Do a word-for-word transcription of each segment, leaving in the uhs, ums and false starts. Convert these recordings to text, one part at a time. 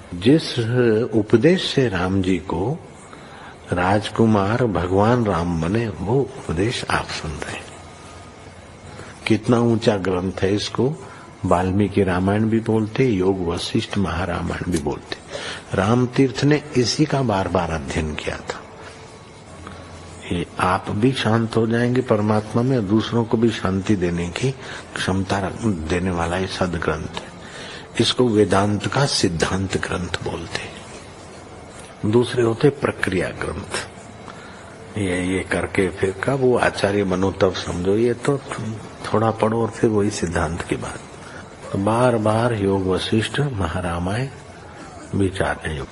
जिस उपदेश से राम जी को राजकुमार भगवान राम बने, वो उपदेश आप सुन रहे हैं। कितना ऊंचा ग्रंथ है, इसको वाल्मीकि रामायण भी बोलते, योग वशिष्ठ महारामायण भी बोलते। राम तीर्थ ने इसी का बार बार अध्ययन किया था। ये आप भी शांत हो जाएंगे परमात्मा में, दूसरों को भी शांति देने की क्षमता देने वाला ये सदग्रंथ है। इसको वेदांत का सिद्धांत ग्रंथ बोलते हैं। दूसरे होते प्रक्रिया ग्रंथ, ये ये करके फिर कब वो आचार्य बनो तब समझो, ये तो थोड़ा पढ़ो और फिर वही सिद्धांत की बात। तो बार बार योग वशिष्ठ महारामायण विचार योग।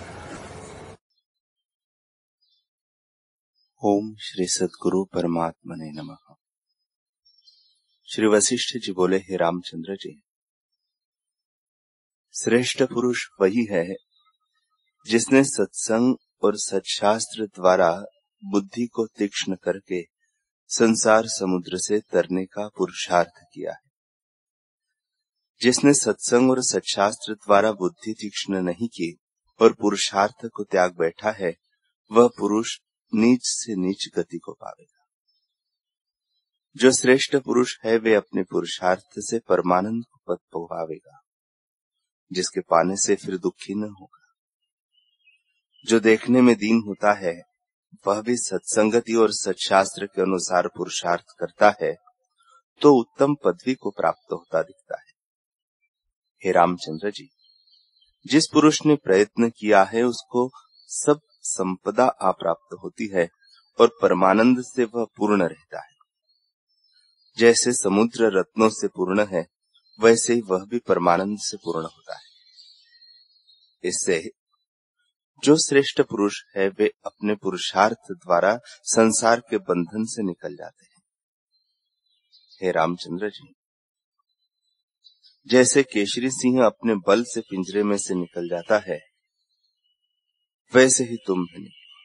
ओम श्री सद्गुरु परमात्मने नमः। श्री वशिष्ठ जी बोले, हे रामचंद्र जी, श्रेष्ठ पुरुष वही है जिसने सत्संग और सत्शास्त्र द्वारा बुद्धि को तीक्ष्ण करके संसार समुद्र से तरने का पुरुषार्थ किया है। जिसने सत्संग और सत्शास्त्र द्वारा बुद्धि तीक्ष्ण नहीं की और पुरुषार्थ को त्याग बैठा है, वह पुरुष नीच से नीच गति को पावेगा। जो श्रेष्ठ पुरुष है वे अपने पुरुषार्थ से परमानंद पद को पावेगा, जिसके पाने से फिर दुखी न होगा। जो देखने में दीन होता है वह भी सत्संगति और सत्शास्त्र के अनुसार पुरुषार्थ करता है तो उत्तम पदवी को प्राप्त होता दिखता है। हे रामचंद्र जी, जिस पुरुष ने प्रयत्न किया है उसको सब संपदा अप्राप्त होती है और परमानंद से वह पूर्ण रहता है। जैसे समुद्र रत्नों से पूर्ण है, वैसे ही वह भी परमानंद से पूर्ण होता है। इससे जो श्रेष्ठ पुरुष है वे अपने पुरुषार्थ द्वारा संसार के बंधन से निकल जाते हैं। हे रामचंद्र जी, जैसे केशरी सिंह अपने बल से पिंजरे में से निकल जाता है, वैसे ही तुम भी निकलो।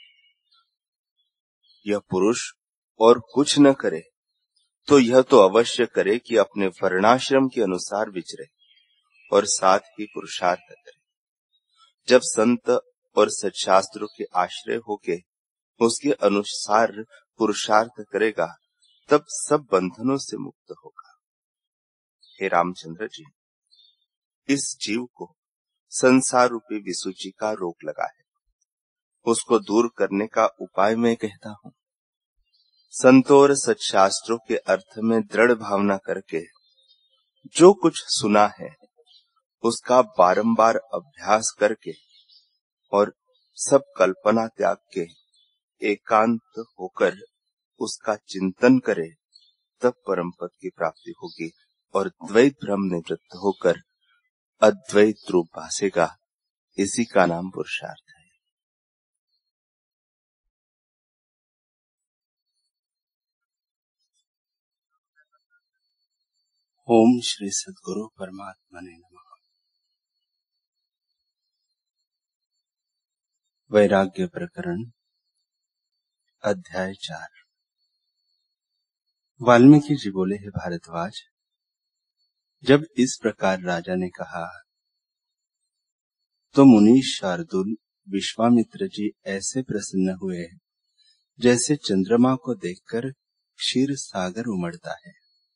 यह पुरुष और कुछ न करे तो यह तो अवश्य करे कि अपने वर्णाश्रम के अनुसार विचरे और साथ ही पुरुषार्थ करे। जब संत और सत्शास्त्रों के आश्रय होके उसके अनुसार पुरुषार्थ करेगा, तब सब बंधनों से मुक्त होगा। हे रामचंद्र जी, इस जीव को संसार रूपी विसूची का रोग लगा है, उसको दूर करने का उपाय मैं कहता हूँ। संतों और सत्शास्त्रों के अर्थ में दृढ़ भावना करके जो कुछ सुना है उसका बारंबार अभ्यास करके और सब कल्पना त्याग के एकांत होकर उसका चिंतन करे, तब परम पद की प्राप्ति होगी और द्वैत भ्रम निवृत्त होकर अद्वैत रूप भासेगा। इसी का नाम पुरुषार्थ है। ओम श्री सद्गुरु परमात्मने नमः। वैराग्य प्रकरण अध्याय चार। वाल्मीकि जी बोले, हे भारद्वाज, जब इस प्रकार राजा ने कहा तो मुनि शार्दुल विश्वामित्र जी ऐसे प्रसन्न हुए जैसे चंद्रमा को देखकर क्षीर सागर उमड़ता है।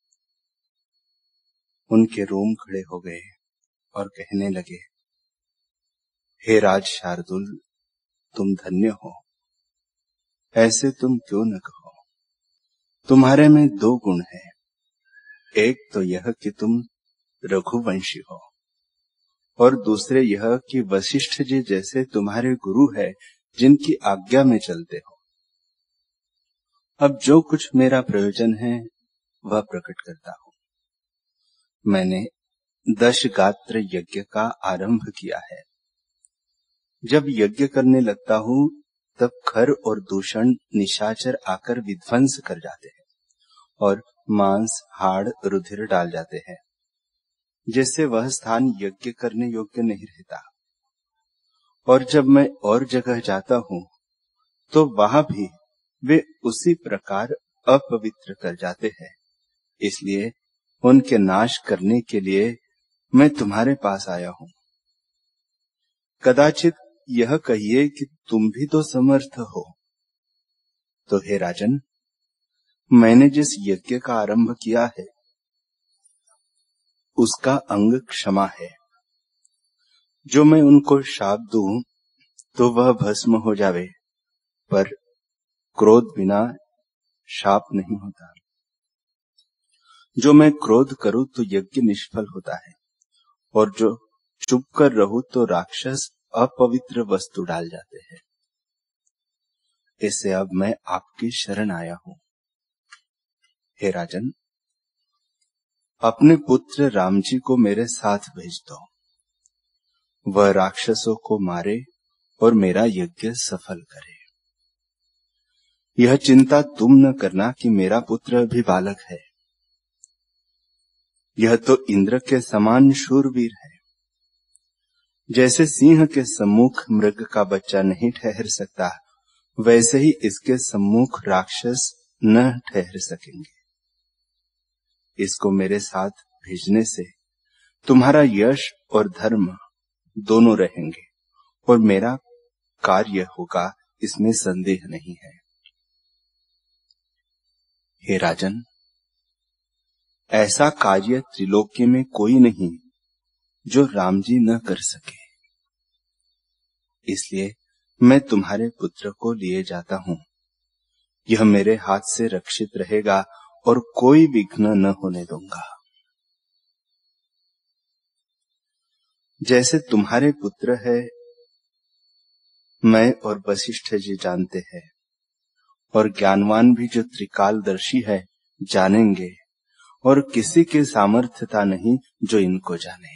उनके रोम खड़े हो गए और कहने लगे, हे राज शार्दुल, तुम धन्य हो। ऐसे तुम क्यों न कहो। तुम्हारे में दो गुण हैं। एक तो यह कि तुम रघुवंशी हो और दूसरे यह कि वशिष्ठ जी जैसे तुम्हारे गुरु है जिनकी आज्ञा में चलते हो। अब जो कुछ मेरा प्रयोजन है वह प्रकट करता हूं। मैंने दश गात्र यज्ञ का आरंभ किया है। जब यज्ञ करने लगता हूं तब खर और दूषण निशाचर आकर विध्वंस कर जाते हैं और मांस, हाड़, रुधिर डाल जाते हैं, जिससे वह स्थान यज्ञ करने योग्य नहीं रहता। और जब मैं और जगह जाता हूं तो वहां भी वे उसी प्रकार अपवित्र कर जाते हैं। इसलिए उनके नाश करने के लिए मैं तुम्हारे पास आया हूं। कदाचित यह कहिए कि तुम भी तो समर्थ हो। तो हे राजन, मैंने जिस यज्ञ का आरंभ किया है उसका अंग क्षमा है। जो मैं उनको शाप दूं तो वह भस्म हो जावे, पर क्रोध बिना शाप नहीं होता। जो मैं क्रोध करूं तो यज्ञ निष्फल होता है, और जो चुप कर रहूं तो राक्षस अपवित्र वस्तु डाल जाते हैं। इससे अब मैं आपकी शरण आया हूं। हे राजन, अपने पुत्र राम जी को मेरे साथ भेज दो। वह राक्षसों को मारे और मेरा यज्ञ सफल करे। यह चिंता तुम न करना कि मेरा पुत्र अभी बालक है। यह तो इंद्र के समान शूरवीर है। जैसे सिंह के सम्मुख मृग का बच्चा नहीं ठहर सकता, वैसे ही इसके सम्मुख राक्षस न ठहर सकेंगे। इसको मेरे साथ भेजने से तुम्हारा यश और धर्म दोनों रहेंगे, और मेरा कार्य होगा, इसमें संदेह नहीं है। हे राजन, ऐसा कार्य त्रिलोक्य में कोई नहीं जो राम जी न कर सके। इसलिए मैं तुम्हारे पुत्र को लिए जाता हूं। यह मेरे हाथ से रक्षित रहेगा और कोई विघ्न न होने दूंगा। जैसे तुम्हारे पुत्र है, मैं और वशिष्ठ जी जानते हैं, और ज्ञानवान भी जो त्रिकालदर्शी है जानेंगे, और किसी के सामर्थ्यता नहीं जो इनको जाने।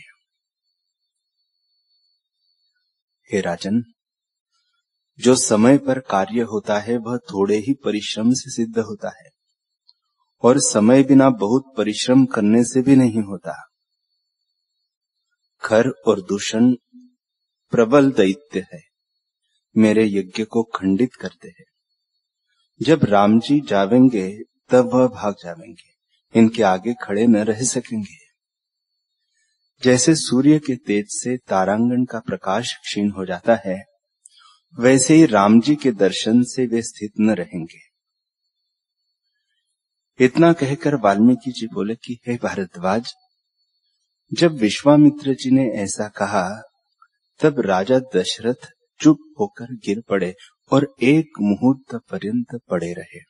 हे राजन, जो समय पर कार्य होता है वह थोड़े ही परिश्रम से सिद्ध होता है, और समय बिना बहुत परिश्रम करने से भी नहीं होता। खर और दूषण प्रबल दैत्य है, मेरे यज्ञ को खंडित करते हैं। जब राम जी जावेंगे तब वह भाग जावेंगे, इनके आगे खड़े न रह सकेंगे। जैसे सूर्य के तेज से तारांगण का प्रकाश क्षीण हो जाता है, वैसे ही राम जी के दर्शन से वे स्थित न रहेंगे। इतना कहकर वाल्मीकि जी बोले कि हे भारद्वाज, जब विश्वामित्र जी ने ऐसा कहा तब राजा दशरथ चुप होकर गिर पड़े और एक मुहूर्त पर्यंत पड़े रहे।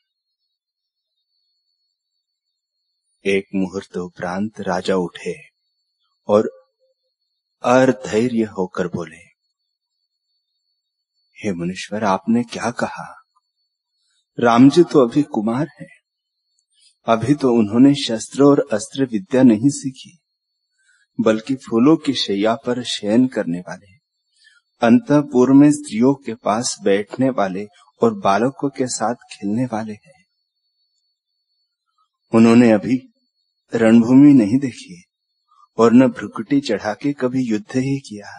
एक मुहूर्त उपरांत राजा उठे और अधैर्य होकर बोले, हे मुनीश्वर, आपने क्या कहा? राम जी तो अभी कुमार हैं, अभी तो उन्होंने शस्त्र और अस्त्र विद्या नहीं सीखी, बल्कि फूलों की शैया पर शयन करने वाले, अंतःपुर में स्त्रियों के पास बैठने वाले और बालकों के साथ खेलने वाले हैं। उन्होंने अभी रणभूमि नहीं देखी और न भ्रुकुटी चढ़ा के कभी युद्ध ही किया।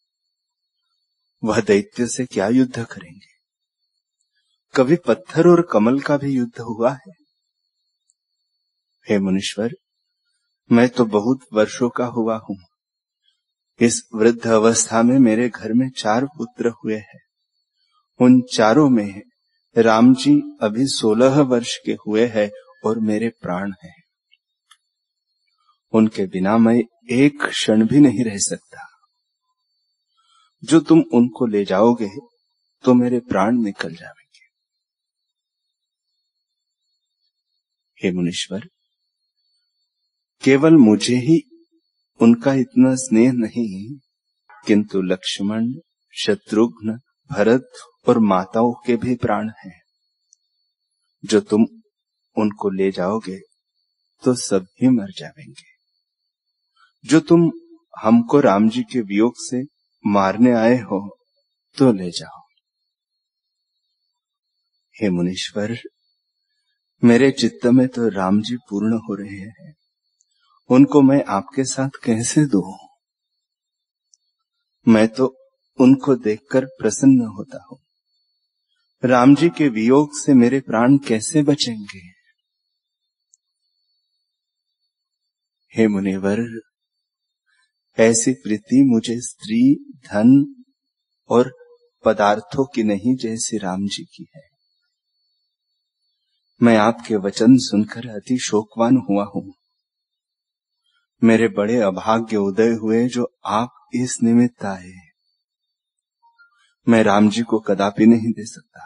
वह दैत्य से क्या युद्ध करेंगे? कभी पत्थर और कमल का भी युद्ध हुआ है? हे मुनीश्वर, मैं तो बहुत वर्षों का हुआ हूं। इस वृद्ध अवस्था में मेरे घर में चार पुत्र हुए हैं। उन चारों में राम जी अभी सोलह वर्ष के हुए हैं और मेरे प्राण हैं। उनके बिना मैं एक क्षण भी नहीं रह सकता। जो तुम उनको ले जाओगे तो मेरे प्राण निकल जाएंगे। हे मुनीश्वर, केवल मुझे ही उनका इतना स्नेह नहीं, किंतु लक्ष्मण, शत्रुघ्न, भरत और माताओं के भी प्राण हैं। जो तुम उनको ले जाओगे तो सब ही मर जाएंगे। जो तुम हमको राम जी के वियोग से मारने आए हो तो ले जाओ। हे मुनीश्वर, मेरे चित्त में तो राम जी पूर्ण हो रहे हैं, उनको मैं आपके साथ कैसे दूं? मैं तो उनको देखकर प्रसन्न होता हूं। राम जी के वियोग से मेरे प्राण कैसे बचेंगे? हे मुनिवर, ऐसी प्रीति मुझे स्त्री, धन और पदार्थों की नहीं जैसी राम जी की है। मैं आपके वचन सुनकर अति शोकवान हुआ हूं। मेरे बड़े अभाग्य उदय हुए जो आप इस निमित्त आए। मैं राम जी को कदापि नहीं दे सकता।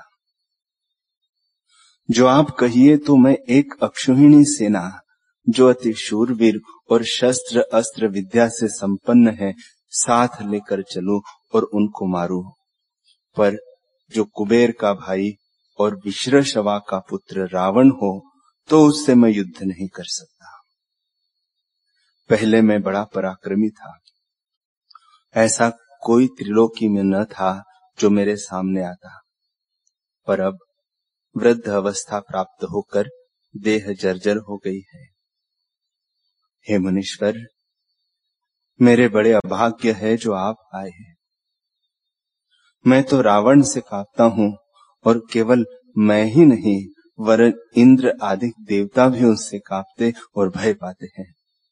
जो आप कहिए तो मैं एक अक्षौहिणी सेना जो अति शूरवीर और शस्त्र अस्त्र विद्या से संपन्न है साथ लेकर चलूं और उनको मारूं। पर जो कुबेर का भाई और विश्रशवा का पुत्र रावण हो तो उससे मैं युद्ध नहीं कर सकता। पहले मैं बड़ा पराक्रमी था, ऐसा कोई त्रिलोकी में न था जो मेरे सामने आता। पर अब वृद्ध अवस्था प्राप्त होकर देह जर्जर हो गई है। हे मुनीश्वर, मेरे बड़े अभाग्य है जो आप आए हैं। मैं तो रावण से कांपता हूं और केवल मैं ही नहीं वरन इंद्र आदि देवता भी उससे कांपते और भय पाते हैं।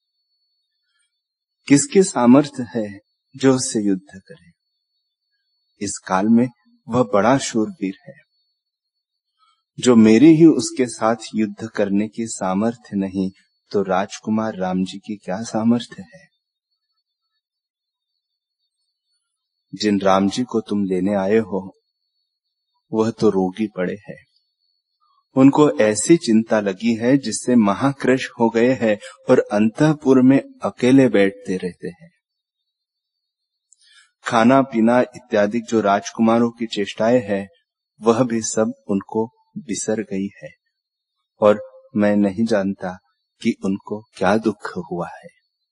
किसके सामर्थ्य है जो उससे युद्ध करे? इस काल में वह बड़ा शूरवीर है। जो मेरी ही उसके साथ युद्ध करने की सामर्थ्य नहीं तो राजकुमार राम जी की क्या सामर्थ्य है? जिन राम जी को तुम लेने आए हो वह तो रोगी पड़े हैं। उनको ऐसी चिंता लगी है जिससे महाकृश हो गए हैं और अंतःपुर में अकेले बैठते रहते हैं। खाना पीना इत्यादि जो राजकुमारों की चेष्टाएं हैं वह भी सब उनको बिसर गई है और मैं नहीं जानता कि उनको क्या दुख हुआ है।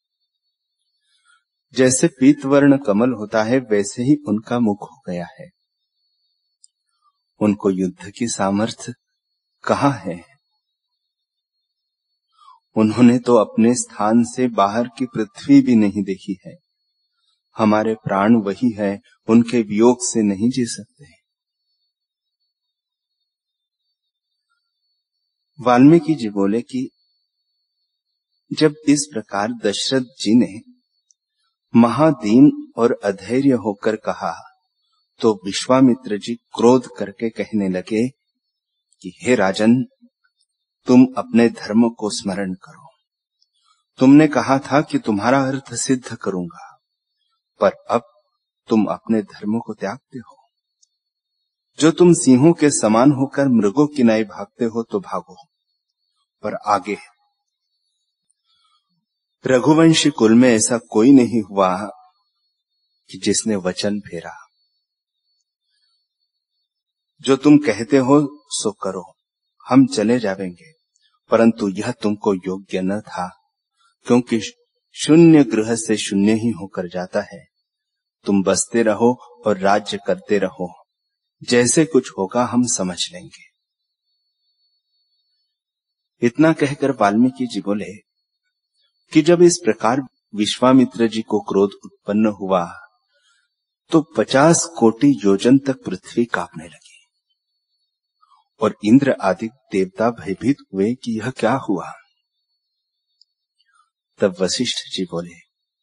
जैसे पीतवर्ण कमल होता है वैसे ही उनका मुख हो गया है। उनको युद्ध की सामर्थ्य कहाँ है? उन्होंने तो अपने स्थान से बाहर की पृथ्वी भी नहीं देखी है। हमारे प्राण वही है, उनके वियोग से नहीं जी सकते। वाल्मीकि जी बोले कि जब इस प्रकार दशरथ जी ने महादीन और अधैर्य होकर कहा तो विश्वामित्र जी क्रोध करके कहने लगे कि हे राजन, तुम अपने धर्म को स्मरण करो। तुमने कहा था कि तुम्हारा अर्थ सिद्ध करूंगा, पर अब तुम अपने धर्म को त्यागते हो। जो तुम सिंहों के समान होकर मृगों की नाई भागते हो तो भागो, पर आगे रघुवंशी कुल में ऐसा कोई नहीं हुआ कि जिसने वचन फेरा। जो तुम कहते हो सो करो, हम चले जाएंगे, परंतु यह तुमको योग्य न था, क्योंकि शून्य गृह से शून्य ही होकर जाता है। तुम बसते रहो और राज्य करते रहो, जैसे कुछ होगा हम समझ लेंगे। इतना कहकर वाल्मीकि जी बोले कि जब इस प्रकार विश्वामित्र जी को क्रोध उत्पन्न हुआ तो पचास कोटि योजन तक पृथ्वी कांपने लगी और इंद्र आदि देवता भयभीत हुए कि यह क्या हुआ। तब वशिष्ठ जी बोले,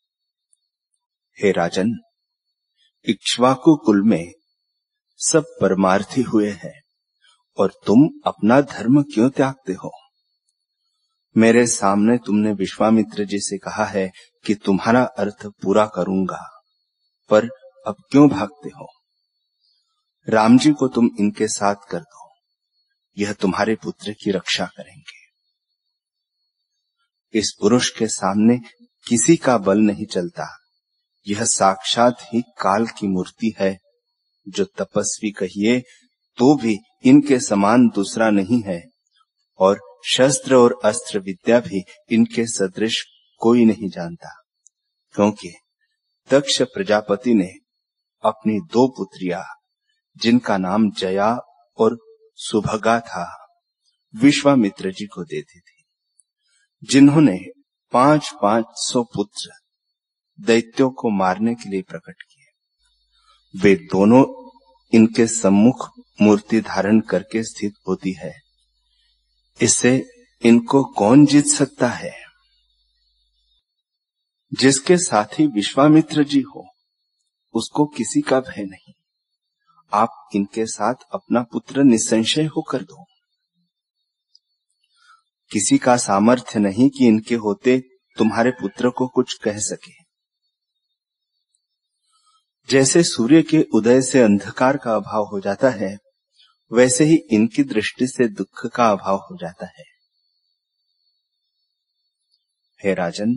हे राजन, इक्ष्वाकु कुल में सब परमार्थी हुए हैं और तुम अपना धर्म क्यों त्यागते हो? मेरे सामने तुमने विश्वामित्र जी से कहा है कि तुम्हारा अर्थ पूरा करूंगा, पर अब क्यों भागते हो? राम जी को तुम इनके साथ कर दो, यह तुम्हारे पुत्र की रक्षा करेंगे। इस पुरुष के सामने किसी का बल नहीं चलता, यह साक्षात ही काल की मूर्ति है। जो तपस्वी कहिए तो भी इनके समान दूसरा नहीं है, और शस्त्र और अस्त्र विद्या भी इनके सदृश कोई नहीं जानता, क्योंकि दक्ष प्रजापति ने अपनी दो पुत्रियां, जिनका नाम जया और सुभगा था, विश्वामित्र जी को दे दी थी, जिन्होंने पांच पांच सौ पुत्र दैत्यों को मारने के लिए प्रकट किए। वे दोनों इनके सम्मुख मूर्ति धारण करके स्थित होती है। इससे इनको कौन जीत सकता है? जिसके साथी विश्वामित्र जी हो उसको किसी का भय नहीं। आप इनके साथ अपना पुत्र निसंशय होकर दो। किसी का सामर्थ्य नहीं कि इनके होते तुम्हारे पुत्र को कुछ कह सके। जैसे सूर्य के उदय से अंधकार का अभाव हो जाता है, वैसे ही इनकी दृष्टि से दुख का अभाव हो जाता है। हे राजन,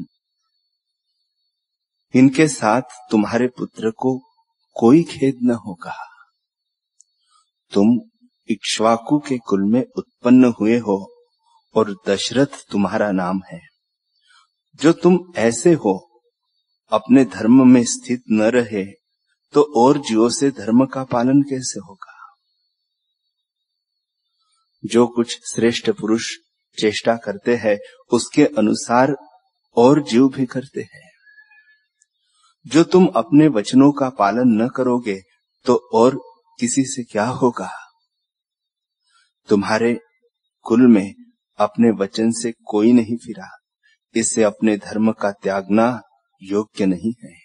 इनके साथ तुम्हारे पुत्र को कोई खेद न होगा। तुम इक्ष्वाकु के कुल में उत्पन्न हुए हो और दशरथ तुम्हारा नाम है। जो तुम ऐसे हो, अपने धर्म में स्थित न रहे तो और जीवों से धर्म का पालन कैसे होगा। जो कुछ श्रेष्ठ पुरुष चेष्टा करते हैं, उसके अनुसार और जीव भी करते हैं। जो तुम अपने वचनों का पालन न करोगे तो और किसी से क्या होगा। तुम्हारे कुल में अपने वचन से कोई नहीं फिरा, इससे अपने धर्म का त्यागना योग्य नहीं है।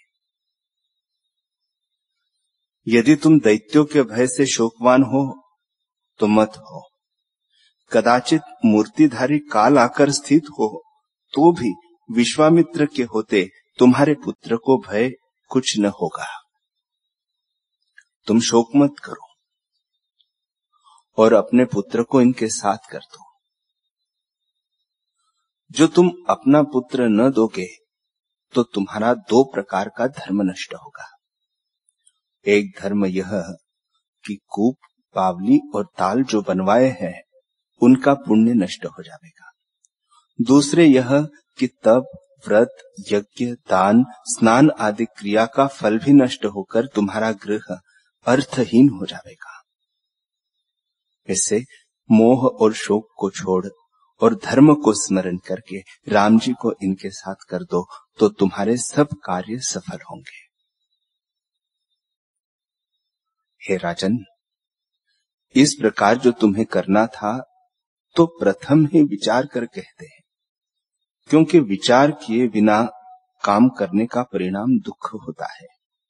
यदि तुम दैत्यों के भय से शोकवान हो तो मत हो। कदाचित मूर्तिधारी काल आकर स्थित हो तो भी विश्वामित्र के होते तुम्हारे पुत्र को भय कुछ न होगा। तुम शोक मत करो और अपने पुत्र को इनके साथ कर दो। जो तुम अपना पुत्र न दोगे तो तुम्हारा दो प्रकार का धर्म नष्ट होगा। एक धर्म यह कि कूप, पावली और ताल जो बनवाए हैं उनका पुण्य नष्ट हो जाएगा। दूसरे यह कि तप, व्रत, यज्ञ, दान, स्नान आदि क्रिया का फल भी नष्ट होकर तुम्हारा गृह अर्थहीन हो जाएगा। इससे मोह और शोक को छोड़ और धर्म को स्मरण करके राम जी को इनके साथ कर दो तो तुम्हारे सब कार्य सफल होंगे। हे राजन, इस प्रकार जो तुम्हें करना था तो प्रथम ही विचार कर कहते हैं, क्योंकि विचार किए बिना काम करने का परिणाम दुख होता है।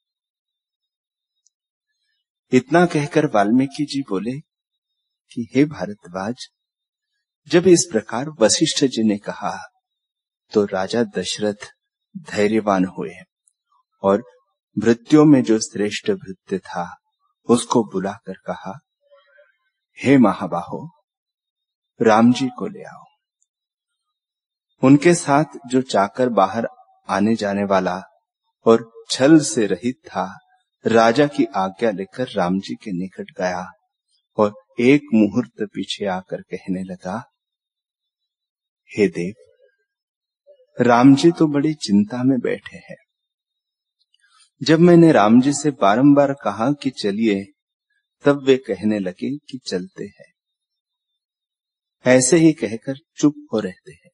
इतना कहकर वाल्मीकि जी बोले कि हे भारद्वाज, जब इस प्रकार वशिष्ठ जी ने कहा तो राजा दशरथ धैर्यवान हुए और भृत्यों में जो श्रेष्ठ भृत्य था उसको बुलाकर कहा, हे महाबाहो, राम जी को ले आओ। उनके साथ जो चाकर बाहर आने जाने वाला और छल से रहित था, राजा की आज्ञा लेकर राम जी के निकट गया और एक मुहूर्त पीछे आकर कहने लगा, हे देव, राम जी तो बड़ी चिंता में बैठे हैं। जब मैंने राम जी से बारंबार कहा कि चलिए, तब वे कहने लगे कि चलते हैं। ऐसे ही कहकर चुप हो रहते हैं।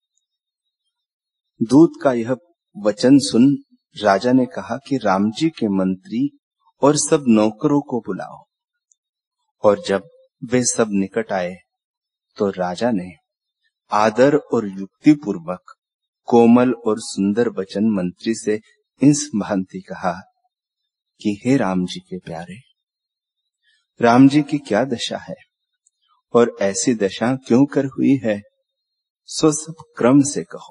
दूत का यह वचन सुन राजा ने कहा कि राम जी के मंत्री और सब नौकरों को बुलाओ। और जब वे सब निकट आए तो राजा ने आदर और युक्ति पूर्वक कोमल और सुंदर वचन मंत्री से इस भांति कहा कि हे राम जी के प्यारे, राम जी की क्या दशा है और ऐसी दशा क्यों कर हुई है, सो सब क्रम से कहो।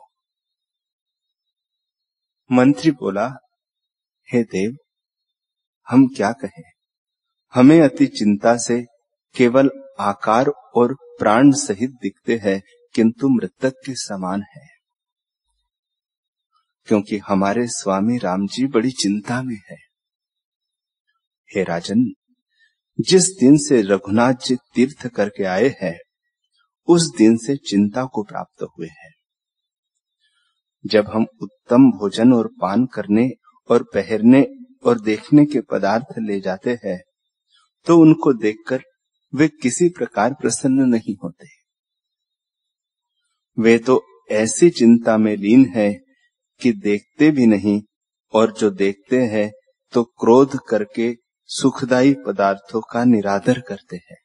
मंत्री बोला, हे देव, हम क्या कहें, हमें अति चिंता से केवल आकार और प्राण सहित दिखते हैं, किंतु मृतक के समान है, क्योंकि हमारे स्वामी राम जी बड़ी चिंता में है। हे राजन, जिस दिन से रघुनाथ जी तीर्थ करके आए हैं, उस दिन से चिंता को प्राप्त हुए हैं। जब हम उत्तम भोजन और पान करने और पहनने और देखने के पदार्थ ले जाते हैं, तो उनको देखकर वे किसी प्रकार प्रसन्न नहीं होते। वे तो ऐसी चिंता में लीन है कि देखते भी नहीं, और जो देखते हैं तो क्रोध करके सुखदायी पदार्थों का निरादर करते हैं।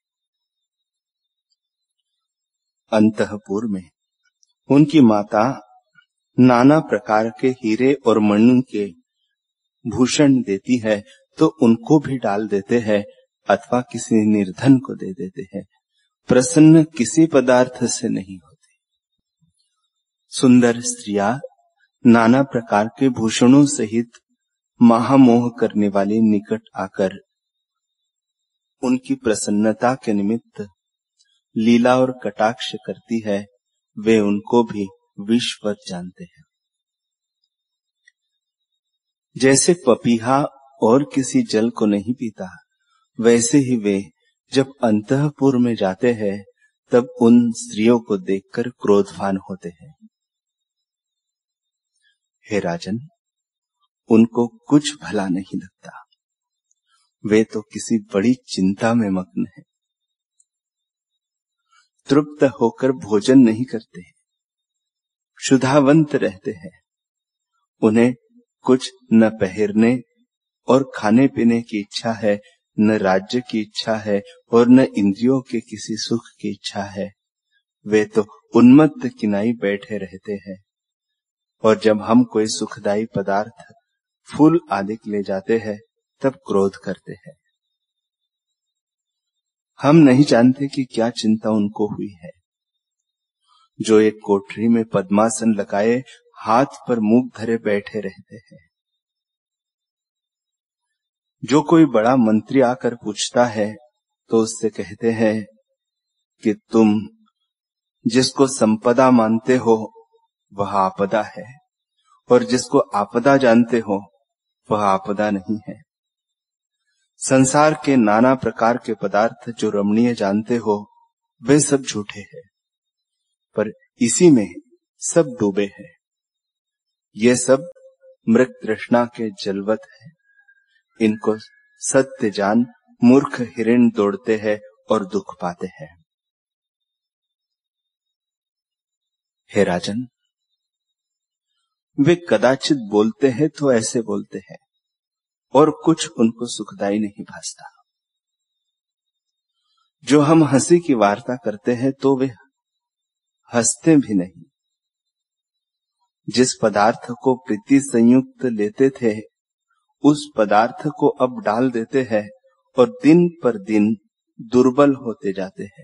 अंतःपुर में उनकी माता नाना प्रकार के हीरे और मणि के भूषण देती है, तो उनको भी डाल देते हैं, अथवा किसी निर्धन को दे देते हैं। प्रसन्न किसी पदार्थ से नहीं होते। सुंदर स्त्रियां नाना प्रकार के भूषणों सहित महामोह करने वाले निकट आकर उनकी प्रसन्नता के निमित्त लीला और कटाक्ष करती है, वे उनको भी विषवत जानते हैं। जैसे पपीहा और किसी जल को नहीं पीता, वैसे ही वे जब अंतःपुर में जाते हैं तब उन स्त्रियों को देखकर क्रोधवान होते हैं। हे राजन, उनको कुछ भला नहीं लगता, वे तो किसी बड़ी चिंता में मग्न हैं। तृप्त होकर भोजन नहीं करते, क्षुधावंत रहते हैं। उन्हें कुछ न पहनने और खाने पीने की इच्छा है, न राज्य की इच्छा है और न इंद्रियों के किसी सुख की इच्छा है। वे तो उन्मत्त किनाई बैठे रहते हैं। और जब हम कोई सुखदायी पदार्थ, फूल आदि ले जाते हैं तब क्रोध करते हैं। हम नहीं जानते कि क्या चिंता उनको हुई है, जो एक कोठरी में पद्मासन लगाए हाथ पर मुंह धरे बैठे रहते हैं। जो कोई बड़ा मंत्री आकर पूछता है तो उससे कहते हैं कि तुम जिसको संपदा मानते हो वह आपदा है, और जिसको आपदा जानते हो वह आपदा नहीं है। संसार के नाना प्रकार के पदार्थ जो रमणीय जानते हो वे सब झूठे हैं, पर इसी में सब डूबे हैं। ये सब मृग तृष्णा के जलवत है। इनको सत्य जान मूर्ख हिरण दौड़ते हैं और दुख पाते हैं। हे राजन, वे कदाचित बोलते हैं तो ऐसे बोलते हैं और कुछ उनको सुखदायी नहीं भासता। जो हम हंसी की वार्ता करते हैं तो वे हंसते भी नहीं। जिस पदार्थ को प्रीति संयुक्त लेते थे उस पदार्थ को अब डाल देते हैं और दिन पर दिन दुर्बल होते जाते हैं।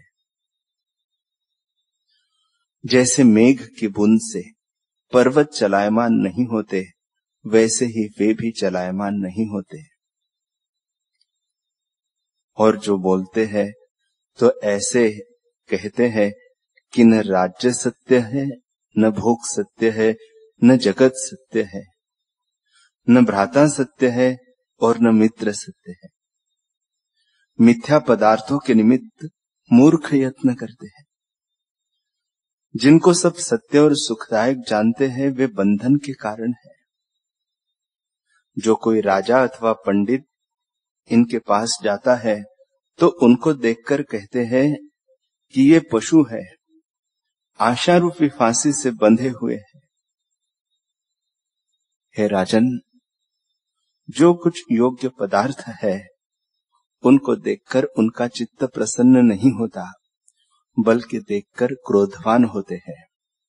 जैसे मेघ की बूंद से पर्वत चलायमान नहीं होते, वैसे ही वे भी चलायमान नहीं होते। और जो बोलते हैं तो ऐसे कहते हैं कि न राज्य सत्य है, न भोग सत्य है, न जगत सत्य है, न भ्राता सत्य है और न मित्र सत्य है। मिथ्या पदार्थों के निमित्त मूर्ख यत्न करते हैं। जिनको सब सत्य और सुखदायक जानते हैं वे बंधन के कारण है। जो कोई राजा अथवा पंडित इनके पास जाता है तो उनको देखकर कहते हैं कि ये पशु है, आशा रूपी फांसी से बंधे हुए हैं। हे राजन, जो कुछ योग्य पदार्थ है उनको देखकर उनका चित्त प्रसन्न नहीं होता, बल्कि देखकर क्रोधवान होते हैं।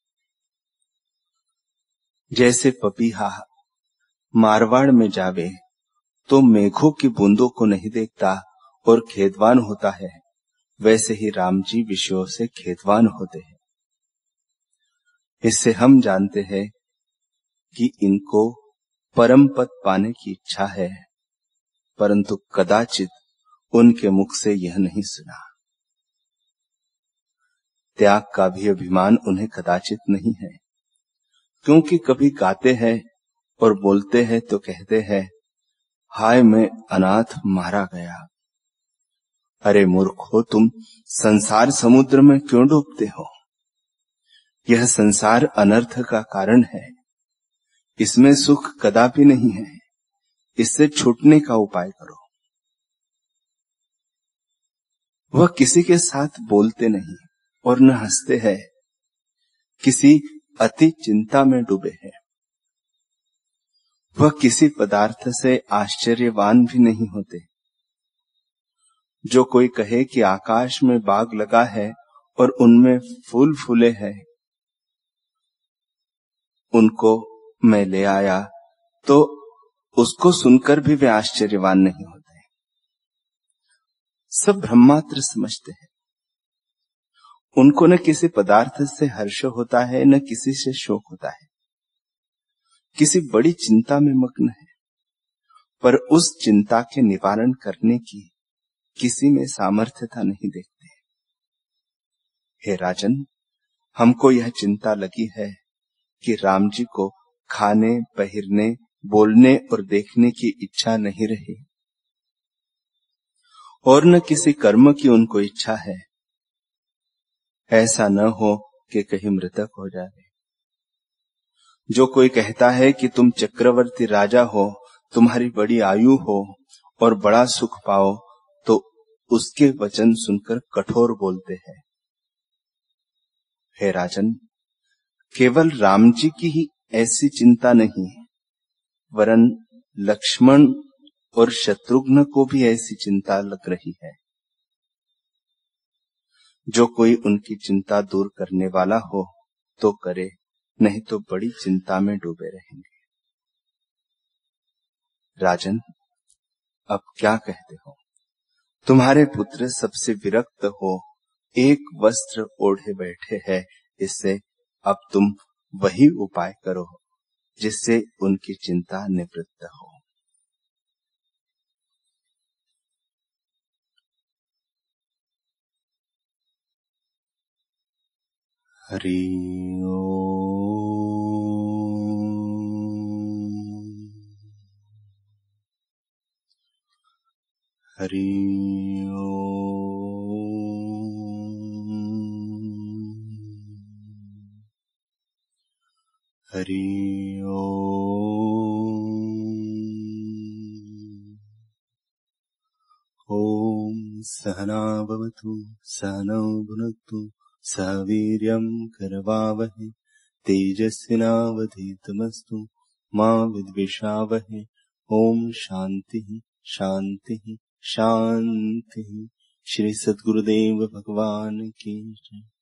जैसे पपीहा मारवाड़ में जावे तो मेघों की बूंदों को नहीं देखता और खेदवान होता है, वैसे ही राम जी विषयों से खेदवान होते हैं। इससे हम जानते हैं कि इनको परम पद पाने की इच्छा है, परंतु कदाचित उनके मुख से यह नहीं सुना। त्याग का भी अभिमान उन्हें कदाचित नहीं है, क्योंकि कभी गाते हैं और बोलते हैं तो कहते हैं, हाय मैं अनाथ मारा गया। अरे मूर्खो, तुम संसार समुद्र में क्यों डूबते हो? यह संसार अनर्थ का कारण है, इसमें सुख कदापि नहीं है। इससे छूटने का उपाय करो। वह किसी के साथ बोलते नहीं और न हंसते हैं, किसी अति चिंता में डूबे हैं। वह किसी पदार्थ से आश्चर्यवान भी नहीं होते। जो कोई कहे कि आकाश में बाग लगा है और उनमें फूल फूले हैं, उनको मैं ले आया, तो उसको सुनकर भी वे आश्चर्यवान नहीं होते। सब ब्रह्मात्र समझते हैं। उनको न किसी पदार्थ से हर्ष होता है, न किसी से शोक होता है। किसी बड़ी चिंता में मग्न है, पर उस चिंता के निवारण करने की किसी में सामर्थ्यता नहीं देखते। हे राजन, हमको यह चिंता लगी है कि राम जी को खाने, पहिरने, बोलने और देखने की इच्छा नहीं रही, और न किसी कर्म की उनको इच्छा है। ऐसा न हो कि कहीं मृतक हो जाए। जो कोई कहता है कि तुम चक्रवर्ती राजा हो, तुम्हारी बड़ी आयु हो और बड़ा सुख पाओ, तो उसके वचन सुनकर कठोर बोलते हैं। हे राजन, केवल राम जी की ही ऐसी चिंता नहीं है, वरन लक्ष्मण और शत्रुघ्न को भी ऐसी चिंता लग रही है। जो कोई उनकी चिंता दूर करने वाला हो तो करे, नहीं तो बड़ी चिंता में डूबे रहेंगे। राजन, अब क्या कहते हो? तुम्हारे पुत्र सबसे विरक्त हो, एक वस्त्र ओढ़े बैठे हैं। इससे अब तुम वही उपाय करो जिससे उनकी चिंता निवृत्त हो। हरि ओम। हरि ओम। हरि ओम। ओम सहना भवतु, सहनौ भुनक्तु, सह वीर्यं करवावहै, तेजस्विनावधीतमस्तु मा विद्विषावहै। ओम शांति शांति शांति। श्री सद्गुरुदेव भगवान की जय।